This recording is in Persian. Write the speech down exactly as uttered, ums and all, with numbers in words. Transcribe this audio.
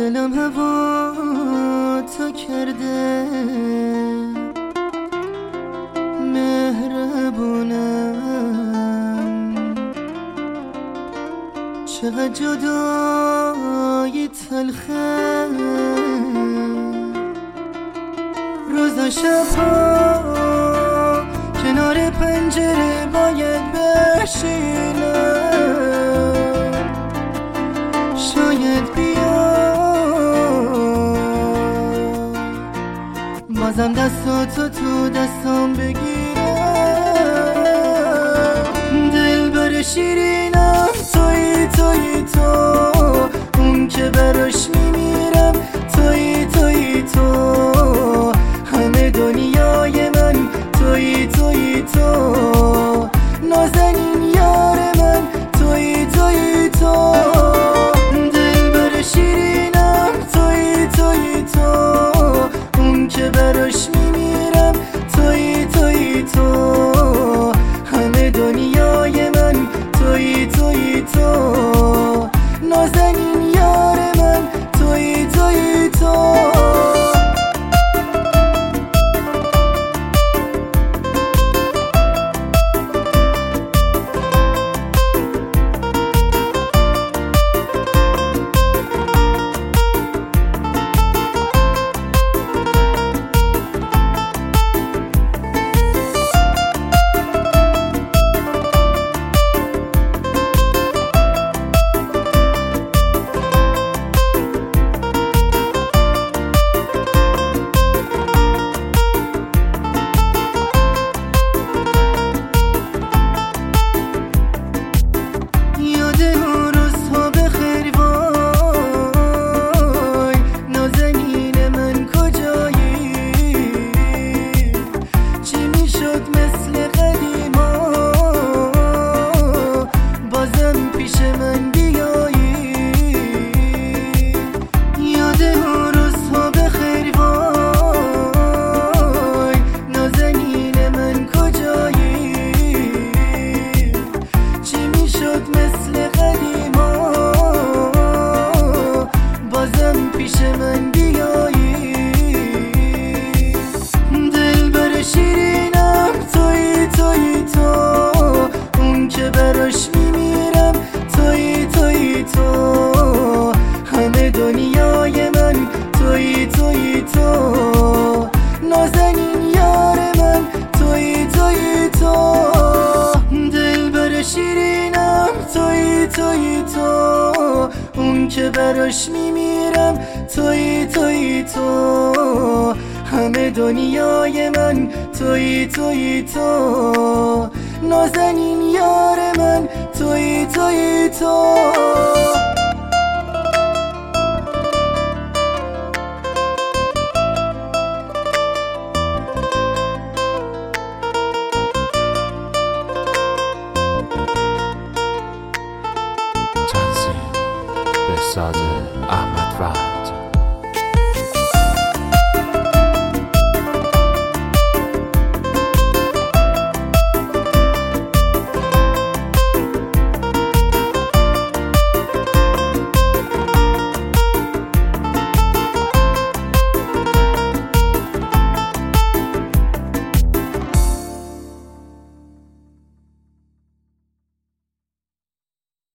دلم هوا تا کرده مهربونم، چقدر جدایی تلخه روزا شبها کنار پنجره باید بشینم، شاید بیای بازم دستاتو تو دستام بگیرم. دلبر شیرینم تویی تویی تو، اون که براش میمیرم تویی تویی تو، همه دنیای من تویی تویی تو، نازنین یار من تویی تویی تو. دلبر شیرینم تویی تویی تو، اون که براش میمیرم تویی تویی تو، همه دنیای من تویی تویی تو، نازنین یار من تویی تویی تو. دنیای من تویی تویی تو، نازنین یار من تویی تویی تو. دلبر شیرینم تویی تویی تو، اون که براش میمیرم تویی تویی تو، همه دنیای من تویی تویی تو، نازنین یار من تویی تویی تو. بهزاد